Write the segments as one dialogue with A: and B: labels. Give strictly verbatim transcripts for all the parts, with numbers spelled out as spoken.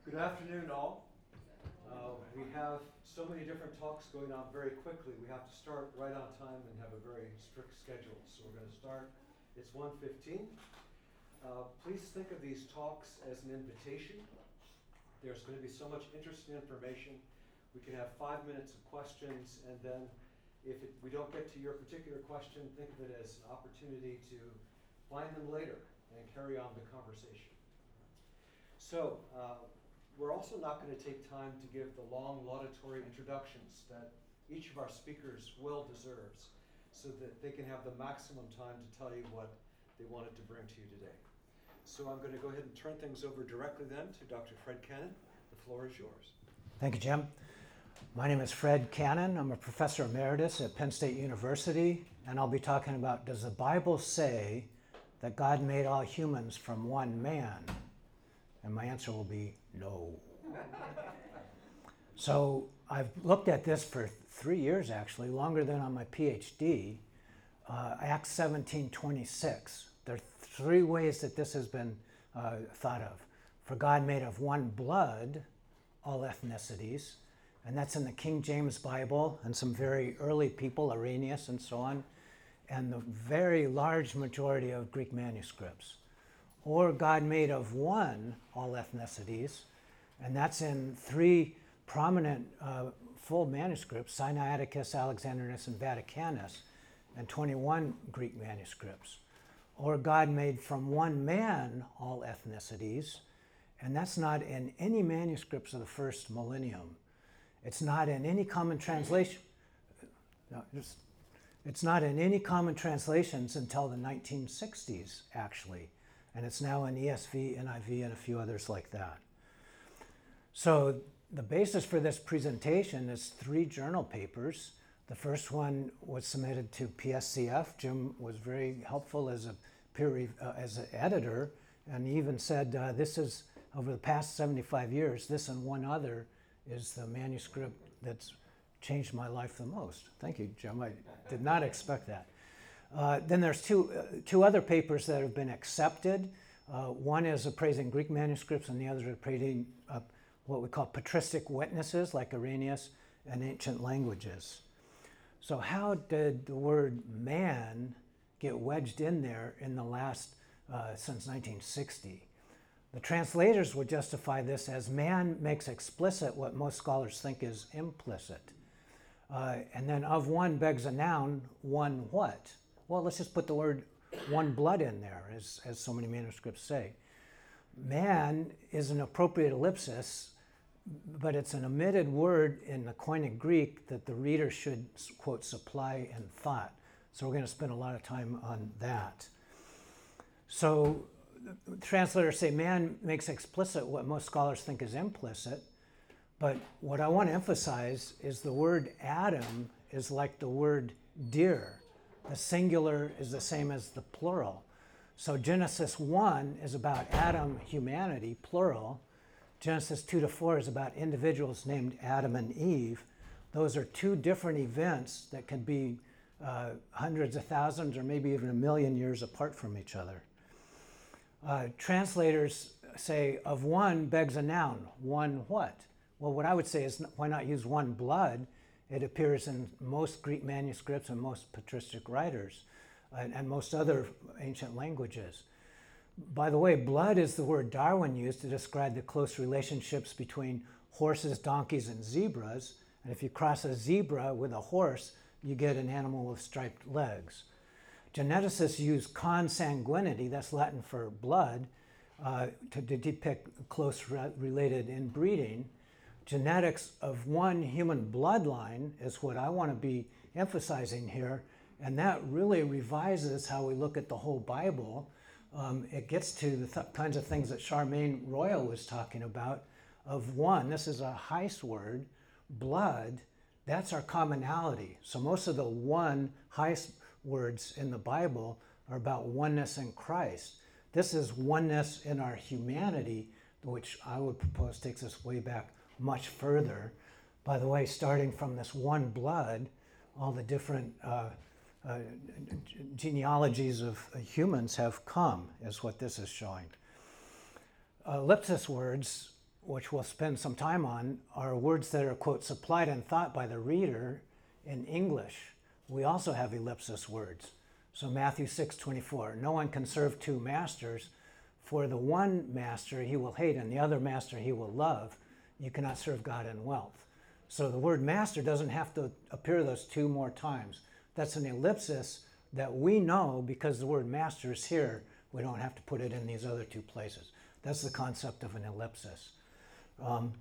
A: Good afternoon, all. Uh, we have so many different talks going on very quickly. We have to start right on time and have a very strict schedule. So we're going to start. It's one fifteen. Uh, please think of these talks as an invitation. There's going to be so much interesting information. We can have five minutes of questions, and then if it, we don't get to your particular question, think of it as an opportunity to find them later and carry on the conversation. So, uh, we're also not going to take time to give the long laudatory introductions that each of our speakers well deserves, so that they can have the maximum time to tell you what they wanted to bring to you today. So I'm going to go ahead and turn things over directly then to Doctor Fred Cannon. The floor is yours.
B: Thank you, Jim. My name is Fred Cannon. I'm a professor emeritus at Penn State University, and I'll be talking about, does the Bible say that God made all humans from one man? And my answer will be no. So I've looked at this for three years, actually, longer than on my PhD. Uh, Acts seventeen twenty-six. There are three ways that this has been uh, thought of. For God made of one blood all ethnicities, and that's in the King James Bible and some very early people, Irenaeus and so on, and the very large majority of Greek manuscripts. Or God made of one all ethnicities, and that's in three prominent uh, full manuscripts, Sinaiticus, Alexandrinus, and Vaticanus, and twenty-one Greek manuscripts. Or God made from one man all ethnicities, and that's not in any manuscripts of the first millennium. It's not in any common translation. No, just, it's not in any common translations until the nineteen sixties, actually. And it's now in E S V, N I V, and a few others like that. So the basis for this presentation is three journal papers. The first one was submitted to P S C F. Jim was very helpful as a peer rev- uh, as an editor, and he even said uh, this is, over the past seventy-five years, this and one other is the manuscript that's changed my life the most. Thank you, Jim. I did not expect that. Uh, then there's two, uh, two other papers that have been accepted. Uh, one is appraising Greek manuscripts, and the other is appraising uh, what we call patristic witnesses, like Irenaeus, and ancient languages. So how did the word man get wedged in there in the last, uh, since nineteen sixty? The translators would justify this as man makes explicit what most scholars think is implicit. Uh, and then of one begs a noun, one what? Well, let's just put the word one blood in there, as, as so many manuscripts say. Man is an appropriate ellipsis, but it's an omitted word in the Koine Greek that the reader should, quote, supply in thought. So we're going to spend a lot of time on that. So the translators say man makes explicit what most scholars think is implicit, but what I want to emphasize is the word Adam is like the word deer. The singular is the same as the plural. So Genesis one is about Adam, humanity, plural. Genesis two to four is about individuals named Adam and Eve. Those are two different events that can be uh, hundreds of thousands or maybe even a million years apart from each other. Uh, translators say of one begs a noun, one what? Well, what I would say is why not use one blood? It appears in most Greek manuscripts and most patristic writers and, and most other ancient languages. By the way, blood is the word Darwin used to describe the close relationships between horses, donkeys, and zebras. And if you cross a zebra with a horse, you get an animal with striped legs. Geneticists use consanguinity, that's Latin for blood, uh, to, to depict close re- related inbreeding. Genetics of one human bloodline is what I want to be emphasizing here, and that really revises how we look at the whole Bible. Um, it gets to the th- kinds of things that Charmaine Royal was talking about. Of one, this is a Heiss word, blood, that's our commonality. So most of the one Heiss words in the Bible are about oneness in Christ. This is oneness in our humanity, which I would propose takes us way back much further. By the way, starting from this one blood, all the different uh, uh, genealogies of humans have come, is what this is showing. Ellipsis words which we'll spend some time on, are words that are, quote, supplied in thought by the reader in English. We also have ellipsis words. So Matthew six twenty-four, no one can serve two masters, for the one master he will hate and the other master he will love. You cannot serve God and wealth. So the word master doesn't have to appear those two more times. That's an ellipsis that we know because the word master is here. We don't have to put it in these other two places. That's the concept of an ellipsis. Um,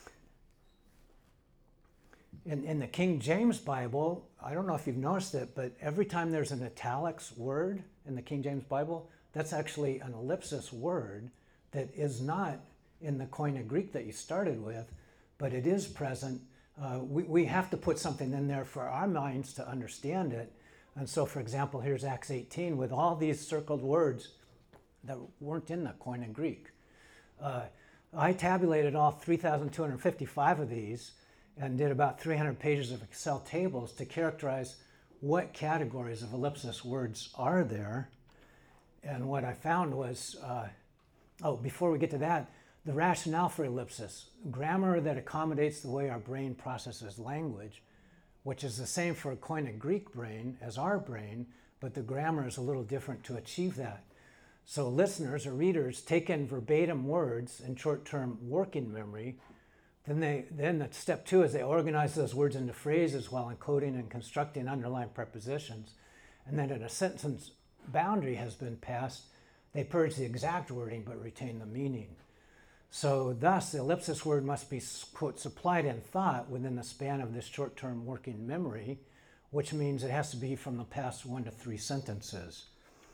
B: in, in the King James Bible, I don't know if you've noticed it, but every time there's an italics word in the King James Bible, that's actually an ellipsis word that is not in the Koine Greek that you started with, but it is present. Uh, we, we have to put something in there for our minds to understand it. And so, for example, here's Acts eighteen with all these circled words that weren't in the Koine Greek. Uh, I tabulated all three thousand two hundred fifty-five of these and did about three hundred pages of Excel tables to characterize what categories of ellipsis words are there. And what I found was, uh, oh, before we get to that, the rationale for ellipsis, grammar that accommodates the way our brain processes language, which is the same for a Koine Greek brain as our brain, but the grammar is a little different to achieve that. So listeners or readers take in verbatim words in short-term working memory. Then they then the step two is they organize those words into phrases while encoding and constructing underlying prepositions. And then in a sentence boundary has been passed, they purge the exact wording but retain the meaning. So thus, the ellipsis word must be, quote, supplied in thought within the span of this short-term working memory, which means it has to be from the past one to three sentences.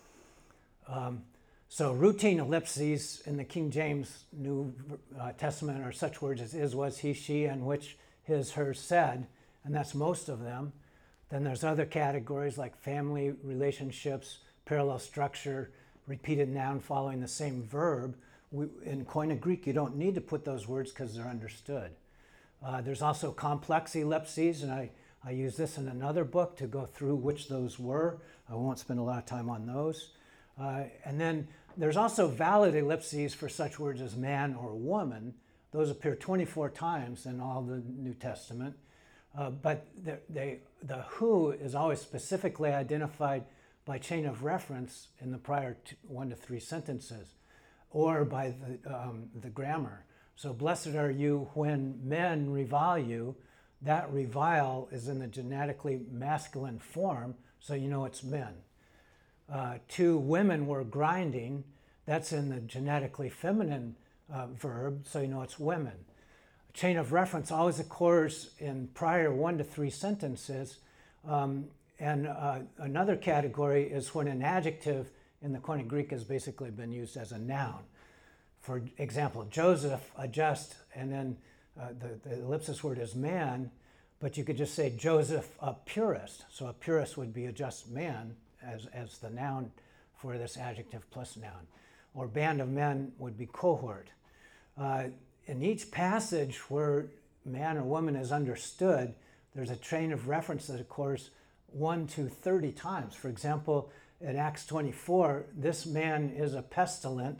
B: Um, so routine ellipses in the King James New uh, Testament are such words as is, was, he, she, and which, his, her, said, and that's most of them. Then there's other categories like family relationships, parallel structure, repeated noun following the same verb. We, in Koine Greek, you don't need to put those words because they're understood. Uh, there's also complex ellipses, and I, I use this in another book to go through which those were. I won't spend a lot of time on those. Uh, and then there's also valid ellipses for such words as man or woman. Those appear twenty-four times in all the New Testament. Uh, but they, they, the who is always specifically identified by chain of reference in the prior two, one to three sentences, or by the, um, the grammar. So blessed are you when men revile you. That revile is in the genetically masculine form, so you know it's men. Uh, two women were grinding. That's in the genetically feminine uh, verb, so you know it's women. A chain of reference always occurs in prior one to three sentences. Um, and uh, another category is when an adjective in the Koine Greek has basically been used as a noun. For example, Joseph, a just, and then uh, the, the ellipsis word is man, but you could just say Joseph, a purist. So a purist would be a just man as, as the noun for this adjective plus noun. Or band of men would be cohort. Uh, in each passage where man or woman is understood, there's a chain of reference that occurs one to thirty times. For example, in Acts twenty-four, this man is a pestilent,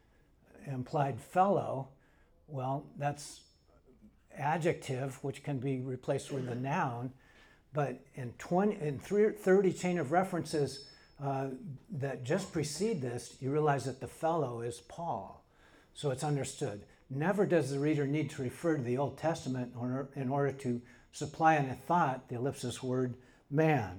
B: implied fellow. Well, that's adjective, which can be replaced with a noun. But in, twenty, in thirty chain of references uh, that just precede this, you realize that the fellow is Paul. So it's understood. Never does the reader need to refer to the Old Testament in order, in order to supply in a thought the ellipsis word man.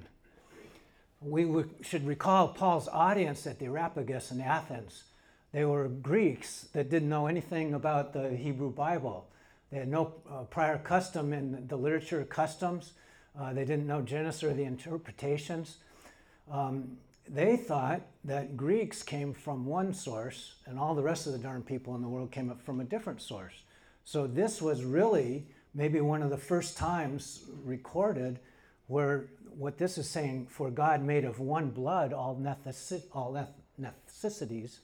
B: We w- should recall Paul's audience at the Areopagus in Athens. They were Greeks that didn't know anything about the Hebrew Bible. They had no uh, prior custom in the literature customs. Uh, they didn't know Genesis or the interpretations. Um, they thought that Greeks came from one source and all the rest of the darn people in the world came up from a different source. So this was really maybe one of the first times recorded where what this is saying, for God made of one blood all, necessi- all ethnicities,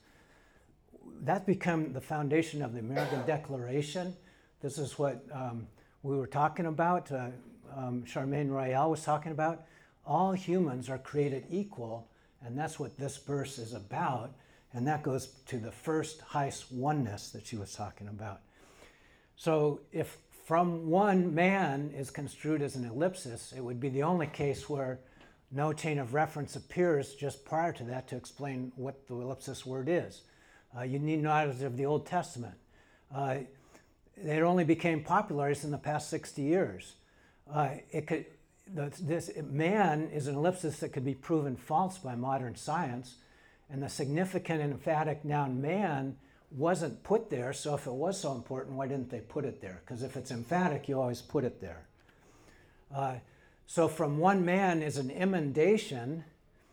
B: that became the foundation of the American Declaration. This is what um, we were talking about, uh, um, Charmaine Royale was talking about. All humans are created equal, and that's what this verse is about, and that goes to the first highest oneness that she was talking about. So if from one man is construed as an ellipsis, it would be the only case where no chain of reference appears just prior to that to explain what the ellipsis word is. Uh, you need knowledge of the Old Testament. Uh, it only became popularized in the past sixty years. Uh, it could, the, this man is an ellipsis that could be proven false by modern science, and the significant and emphatic noun man wasn't put there, so if it was so important, why didn't they put it there? Because if it's emphatic, you always put it there. Uh, so from one man is an emendation.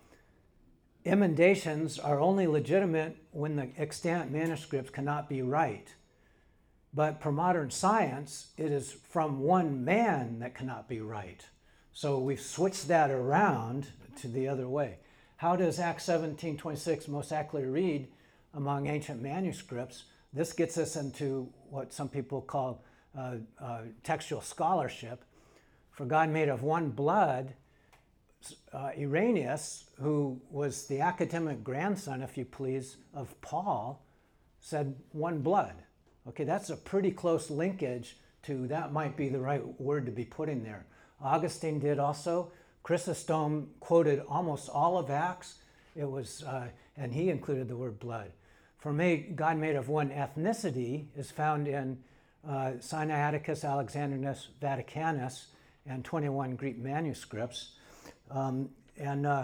B: Emendations are only legitimate when the extant manuscripts cannot be right. But per modern science, it is from one man that cannot be right. So we've switched that around to the other way. How does Acts seventeen twenty-six most accurately read among ancient manuscripts? This gets us into what some people call uh, uh, textual scholarship. For God made of one blood, uh, Irenaeus, who was the academic grandson, if you please, of Paul, said one blood. Okay, that's a pretty close linkage to that might be the right word to be putting there. Augustine did also. Chrysostom quoted almost all of Acts. It was, uh, and he included the word blood. For made, God made of one ethnicity is found in uh, Sinaiticus, Alexandrinus, Vaticanus, and twenty-one Greek manuscripts. Um, and uh,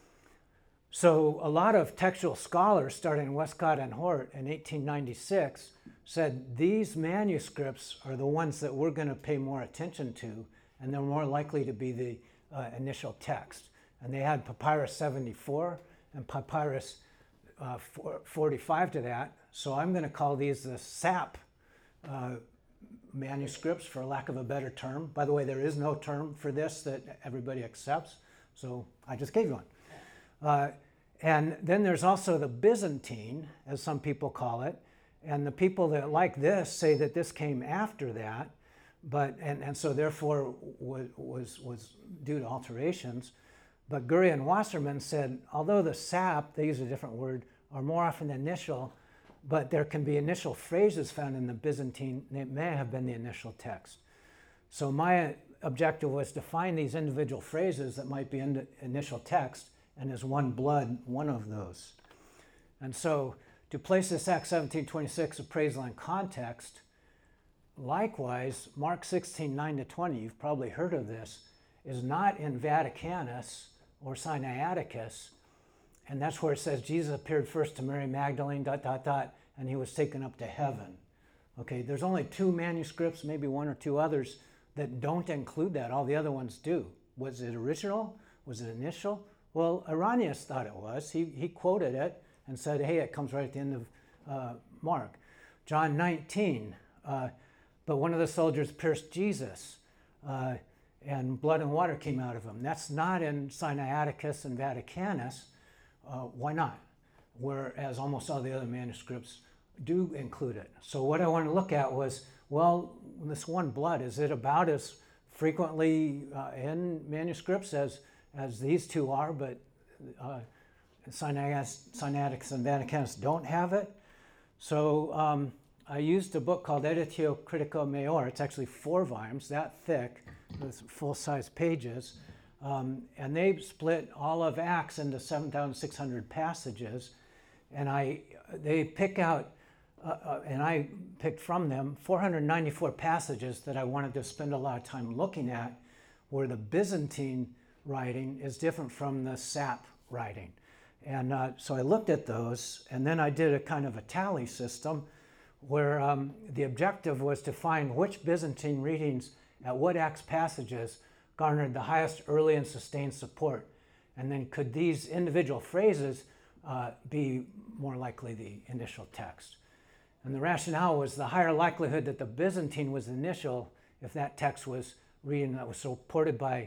B: so a lot of textual scholars, starting Westcott and Hort in eighteen ninety-six, said these manuscripts are the ones that we're going to pay more attention to, and they're more likely to be the uh, initial text. And they had Papyrus seventy-four and Papyrus uh, forty-five to that. So I'm going to call these the S A P uh, manuscripts, for lack of a better term. By the way, there is no term for this that everybody accepts, so I just gave you one. Uh, and then there's also the Byzantine, as some people call it, and the people that like this say that this came after that, but and, and so therefore was, was, was due to alterations. But Gurry and Wasserman said, although the S A P, they use a different word, are more often initial, but there can be initial phrases found in the Byzantine that may have been the initial text. So my objective was to find these individual phrases that might be in the initial text, and is one blood one of those? And so to place this Acts seventeen twenty-six appraisal in context, likewise, Mark sixteen nine to twenty, you've probably heard of this, is not in Vaticanus or Sinaiticus, and that's where it says Jesus appeared first to Mary Magdalene, dot, dot, dot, and he was taken up to heaven. Okay, there's only two manuscripts, maybe one or two others, that don't include that. All the other ones do. Was it original? Was it initial? Well, Irenaeus thought it was. He, he quoted it and said, hey, it comes right at the end of uh, Mark. John nineteen, uh, but one of the soldiers pierced Jesus, uh, and blood and water came out of him. That's not in Sinaiticus and Vaticanus. Uh, why not? Whereas almost all the other manuscripts do include it. So what I want to look at was, well, this one blood, is it about as frequently uh, in manuscripts as, as these two are, but uh, Sinaiticus and Vaticanus don't have it? So um, I used a book called Editio Critica Maior. It's actually four volumes, that thick, with full-size pages. Um, and they split all of Acts into seven thousand six hundred passages. And I, they pick out, uh, uh, and I picked from them four hundred ninety-four passages that I wanted to spend a lot of time looking at, where the Byzantine writing is different from the S A P writing. And uh, so I looked at those, and then I did a kind of a tally system where um, the objective was to find which Byzantine readings at what Acts passages garnered the highest early and sustained support. And then could these individual phrases uh, be more likely the initial text? And the rationale was the higher likelihood that the Byzantine was initial if that text was reading that was supported by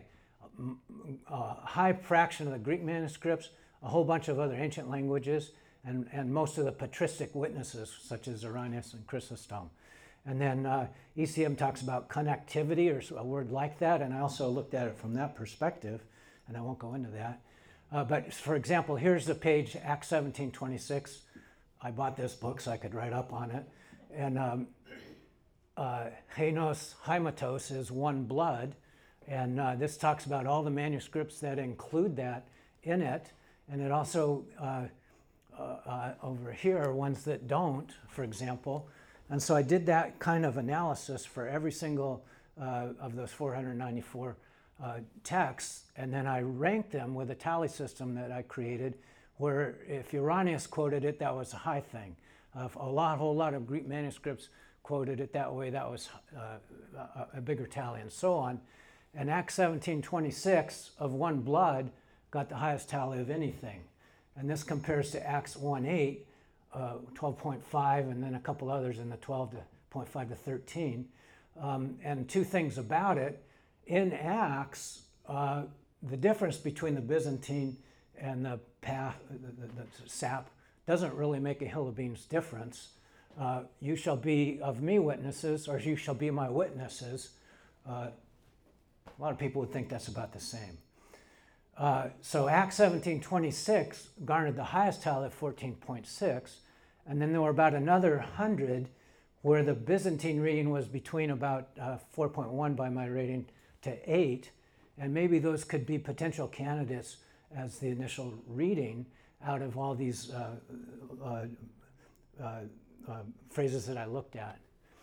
B: a high fraction of the Greek manuscripts, a whole bunch of other ancient languages, and, and most of the patristic witnesses, such as Irenaeus and Chrysostom. And then uh, E C M talks about connectivity, or a word like that, and I also looked at it from that perspective, and I won't go into that. Uh, but for example, here's the page, Acts seventeen twenty-six. I bought this book so I could write up on it. And um, uh, Henos Haimatos is one blood, and uh, this talks about all the manuscripts that include that in it, and it also uh, uh, uh, over here are ones that don't, for example. And so I did that kind of analysis for every single uh, of those four hundred ninety-four uh, texts, and then I ranked them with a tally system that I created, where if Uranius quoted it, that was a high thing. Uh, if a lot, whole lot of Greek manuscripts quoted it that way, that was uh, a, a bigger tally, and so on. And Acts seventeen twenty-six of one blood got the highest tally of anything. And this compares to Acts one eight, uh, twelve point five, and then a couple others in the twelve point five to thirteen. Um, and two things about it. In Acts, uh, the difference between the Byzantine and the, pa the, the, the S A P doesn't really make a hill of beans difference. Uh, you shall be of me witnesses, or you shall be my witnesses. Uh, a lot of people would think that's about the same. Uh, so Acts seventeen twenty-six garnered the highest tally of fourteen point six, and then there were about another one hundred where the Byzantine reading was between about uh, four point one by my rating to eight, and maybe those could be potential candidates as the initial reading out of all these uh, uh, uh, uh, phrases that I looked at.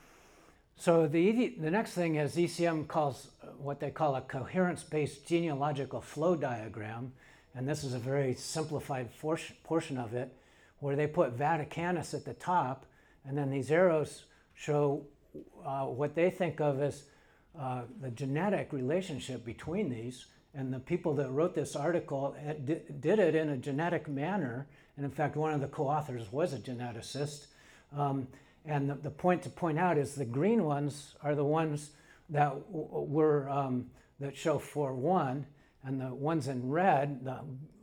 B: So the, the next thing is E C M calls what they call a coherence-based genealogical flow diagram, and this is a very simplified portion of it, where they put Vaticanus at the top, and then these arrows show uh, what they think of as uh, the genetic relationship between these. And the people that wrote this article did it in a genetic manner, and in fact one of the co-authors was a geneticist. Um, and the, the point to point out is the green ones are the ones that w were um, that show four one, and the ones in red, the,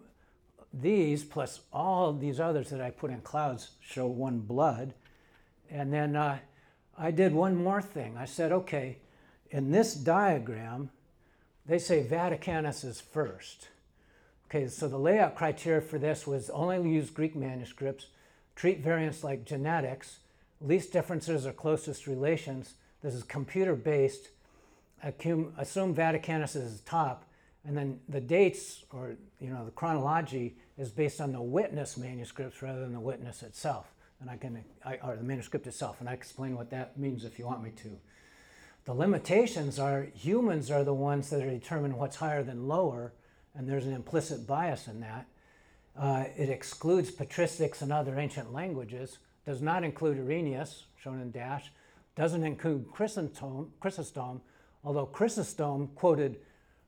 B: these plus all these others that I put in clouds show one blood. And then uh, I did one more thing. I said, okay, in this diagram, they say Vaticanus is first. Okay, so the layout criteria for this was only use Greek manuscripts, treat variants like genetics, least differences or closest relations. This is computer-based. Assume Vaticanus is top, and then the dates, or you know, the chronology is based on the witness manuscripts rather than the witness itself, and I can, I, or the manuscript itself, and I explain what that means if you want me to. The limitations are humans are the ones that are determining what's higher than lower, and there's an implicit bias in that. Uh, it excludes patristics and other ancient languages, does not include Irenaeus, shown in dash, doesn't include Chrysostom, Chrysostom, although Chrysostom quoted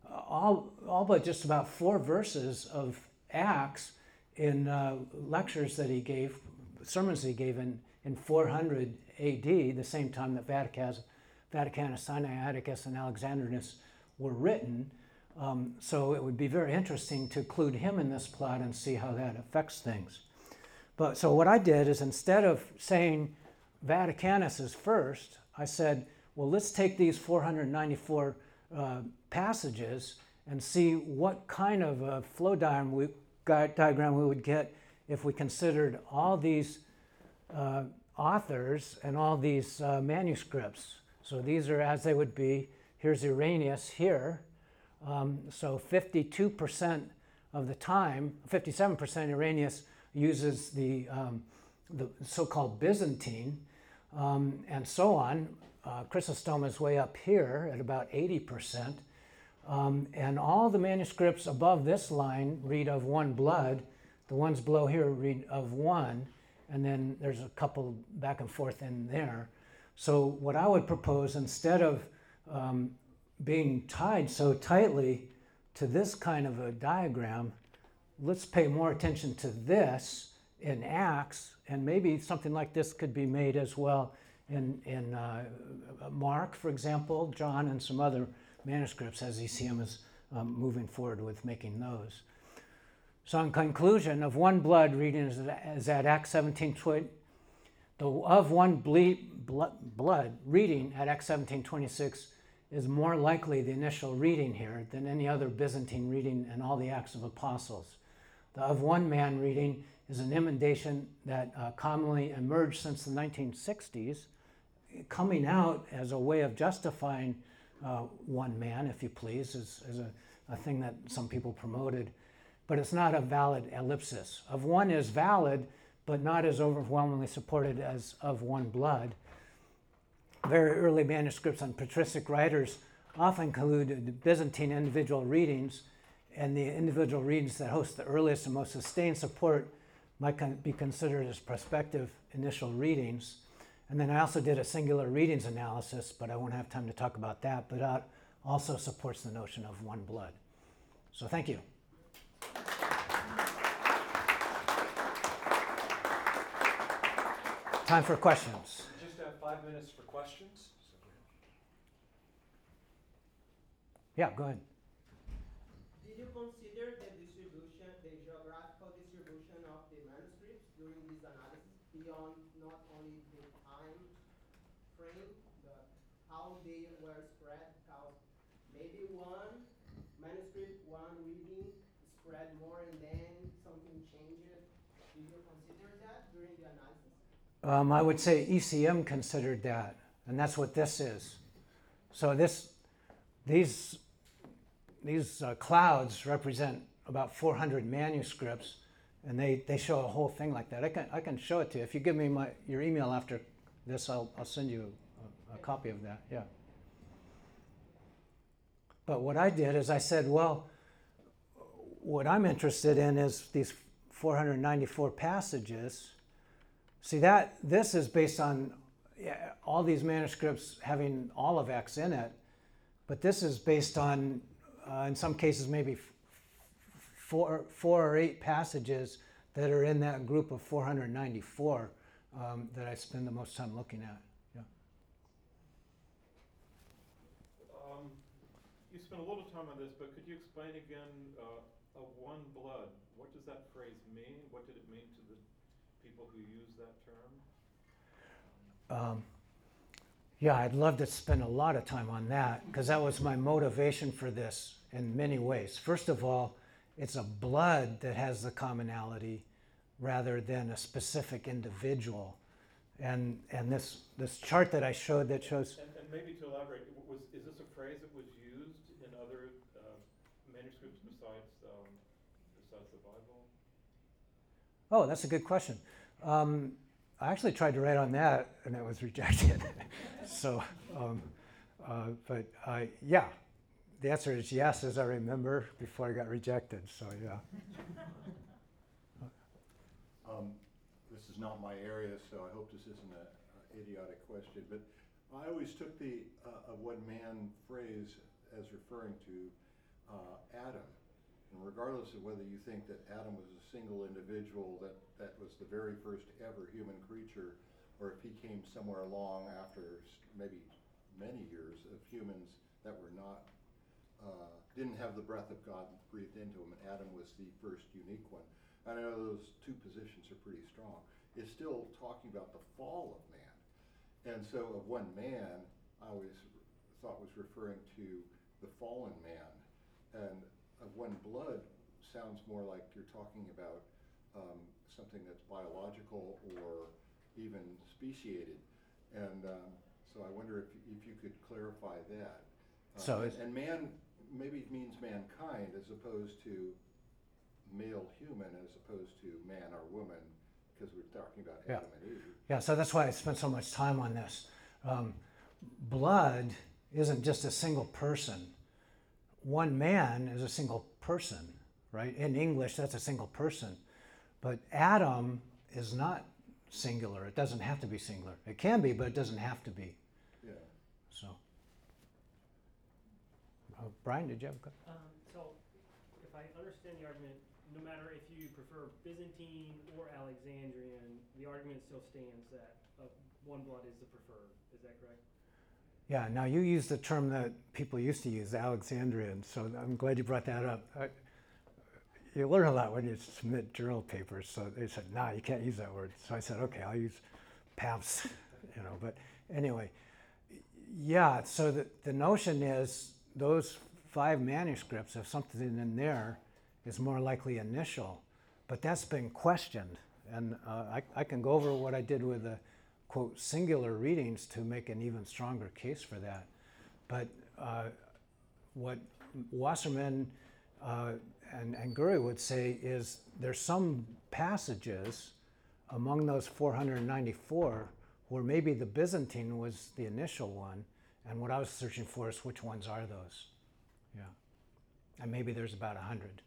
B: all, all but just about four verses of Acts in uh, lectures that he gave, sermons he gave in, in four hundred A D, the same time that Vaticanus, Vaticanus, Sinaiticus, and Alexandrinus were written. Um, so it would be very interesting to include him in this plot and see how that affects things. But so what I did is, instead of saying Vaticanus is first, I said, well, let's take these four hundred ninety-four uh, passages and see what kind of a flow diagram we, diagram we would get if we considered all these uh, authors and all these uh, manuscripts. So these are as they would be. Here's Irenaeus here. Um, so fifty-two percent of the time, fifty-seven percent Irenaeus uses the, um, the so-called Byzantine, um, and so on. Uh, Chrysostom is way up here at about eighty percent. Um, and all the manuscripts above this line read of one blood. The ones below here read of one, and then there's a couple back and forth in there. So what I would propose, instead of um, being tied so tightly to this kind of a diagram, let's pay more attention to this in Acts, and maybe something like this could be made as well in, in uh, Mark, for example, John, and some other manuscripts as E C M is um, moving forward with making those. So in conclusion, of one blood reading is, is at Acts seventeen twenty, the of one ble blood, blood reading at Acts seventeen twenty-six is more likely the initial reading here than any other Byzantine reading in all the Acts of Apostles. The of one man reading is an emendation that uh, commonly emerged since the nineteen sixties, coming out as a way of justifying uh, one man, if you please, is, is a, a thing that some people promoted. But it's not a valid ellipsis. Of one is valid, but not as overwhelmingly supported as of one blood. Very early manuscripts on patristic writers often include Byzantine individual readings, and the individual readings that host the earliest and most sustained support might con- be considered as prospective initial readings. And then I also did a singular readings analysis, but I won't have time to talk about that, but that also supports the notion of one blood. So thank you. Time for questions.
A: Just have five minutes for questions.
B: Yeah, go ahead.
C: Did you consider the distribution, the geographical distribution of the manuscripts during this analysis beyond not only the time frame, but how they were spread? Because maybe one manuscript, one reading spread more and then something changed. Did you consider that during the analysis?
B: Um, I would say E C M considered that, and that's what this is. So this, these, these uh, clouds represent about four hundred manuscripts, and they, they show a whole thing like that. I can I can show it to you if you give me my your email after this. I'll I'll send you a, a copy of that. Yeah. But what I did is I said, well, what I'm interested in is these four hundred ninety-four passages. See, that this is based on yeah, all these manuscripts having all of X in it, but this is based on, uh, in some cases, maybe f- four, four or eight passages that are in that group of four hundred ninety-four um, that I spend the most time looking at. Yeah.
D: Um, you spent a little time on this, but could you explain again uh, of one blood? What does that phrase mean? What did it mean to the people who use that term?
B: Um, yeah, I'd love to spend a lot of time on that because that was my motivation for this in many ways. First of all, it's a blood that has the commonality rather than a specific individual. And and this this chart that I showed that shows...
D: And, and maybe to elaborate, was is this a phrase that was used in other uh, manuscripts besides um, besides the Bible?
B: Oh, that's a good question. Um, I actually tried to write on that, and it was rejected. so, um, uh, but uh, yeah, the answer is yes, as I remember, before I got rejected. So, yeah.
E: Um, this is not my area, so I hope this isn't an idiotic question, but I always took the uh, a one-man phrase as referring to uh, Adam. And regardless of whether you think that Adam was a single individual, that, that was the very first ever human creature, or if he came somewhere along after maybe many years of humans that were not, uh, didn't have the breath of God breathed into them, and Adam was the first unique one. I know those two positions are pretty strong. It's still talking about the fall of man. And so of one man, I always thought was referring to the fallen man. And of one blood sounds more like you're talking about um, something that's biological or even speciated. And um, so I wonder if, if you could clarify that. Uh,
B: So
E: and,
B: it's-
E: and man maybe means mankind as opposed to male human as opposed to man or woman, because we're talking about
B: Yeah.
E: Adam and Eve.
B: Yeah, so that's why I spent so much time on this. Um, blood isn't just a single person. One man is a single person, right? In English, that's a single person. But Adam is not singular. It doesn't have to be singular. It can be, but it doesn't have to be.
E: Yeah.
B: So, uh, Brian, did you have a question?
F: Um, so, if I understand the argument, no matter if you prefer Byzantine or Alexandrian, the argument still stands that uh, one blood is the preferred. Is that correct?
B: Yeah, now you use the term that people used to use, Alexandrian, so I'm glad you brought that up. I, you learn a lot when you submit journal papers, so they said, nah, you can't use that word. So I said, okay, I'll use Paps, you know, but anyway. Yeah, so the, the notion is those five manuscripts, if something in there is more likely initial, but that's been questioned. And uh, I, I can go over what I did with the quote, singular readings to make an even stronger case for that. But uh, what Wasserman uh, and, and Gurry would say is there's some passages among those four hundred ninety-four where maybe the Byzantine was the initial one, and what I was searching for is which ones are those. Yeah. And maybe there's about a hundred.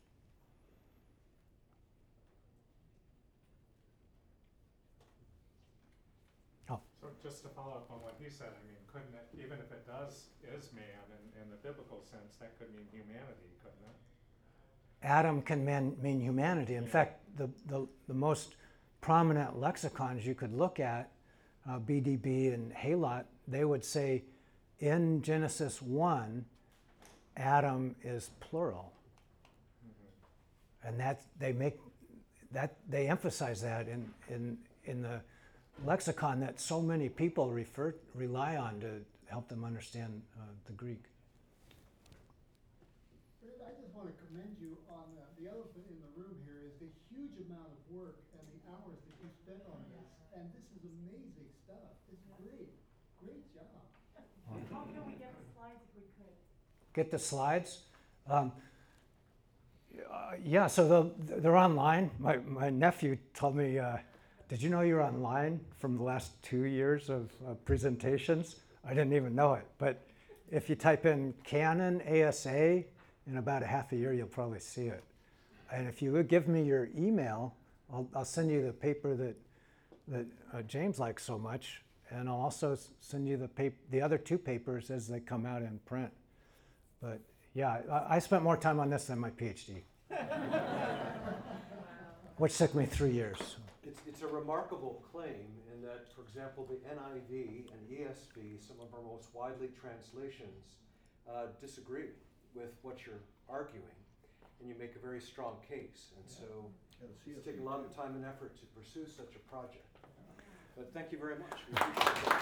B: Oh,
G: So just to follow up on what he said, I mean, couldn't it, even if it does, is man in, in the biblical sense, that could mean humanity, couldn't it?
B: Adam can mean, mean humanity. In fact, the, the, the most prominent lexicons you could look at, uh, B D B and Halot, they would say in Genesis one, Adam is plural. Mm-hmm. And that they make that they emphasize that in, in, in the lexicon that so many people refer rely on to help them understand uh, the Greek.
H: Fred, I just want to commend you on the, the elephant in the room here is the huge amount of work and the hours that you spent on this. And this is amazing stuff. It's great. Great job.
I: How can we get the slides if we could?
B: Get the slides? Um, uh, yeah, so the, they're online. My, my nephew told me, uh, did you know you're online from the last two years of uh, presentations? I didn't even know it. But if you type in Canon A S A, in about a half a year, you'll probably see it. And if you would give me your email, I'll, I'll send you the paper that, that uh, James likes so much. And I'll also s- send you the, pap- the other two papers as they come out in print. But yeah, I, I spent more time on this than my PhD, which took me three years.
A: It's, it's a remarkable claim in that, for example, the N I V and E S V, some of our most widely translations, uh, disagree with what you're arguing, and you make a very strong case. And so it's taken a lot of time and effort to pursue such a project. But thank you very much. We appreciate it.